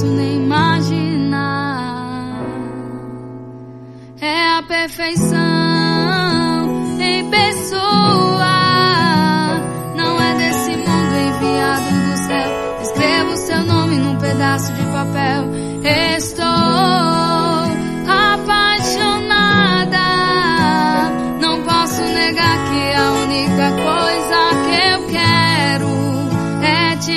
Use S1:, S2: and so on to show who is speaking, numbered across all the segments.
S1: posso nem imaginar. É a perfeição em pessoa, não é desse mundo enviado do céu. Escrevo seu nome num pedaço de papel. Estou apaixonada, não posso negar que a única coisa que eu quero é te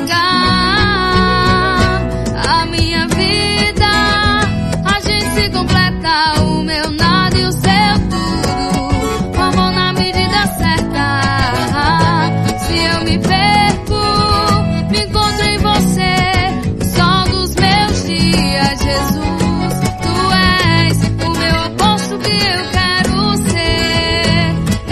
S1: entregar a minha vida. A gente se completa, o meu nada e o seu tudo, o amor na medida certa. Se eu me perco, me encontro em você, o sol dos meus dias. Jesus, tu és o meu oposto que eu quero ser.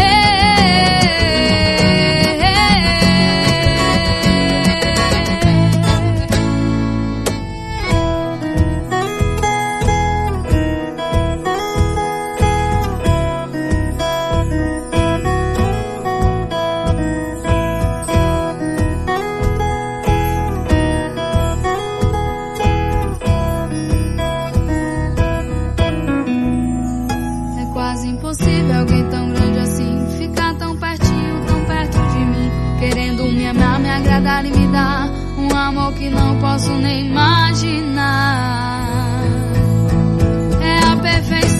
S1: É quase impossível alguém tão grande assim ficar tão pertinho, tão perto de mim, querendo me amar, me agradar e me dar um amor que não posso nem imaginar. É a perfeição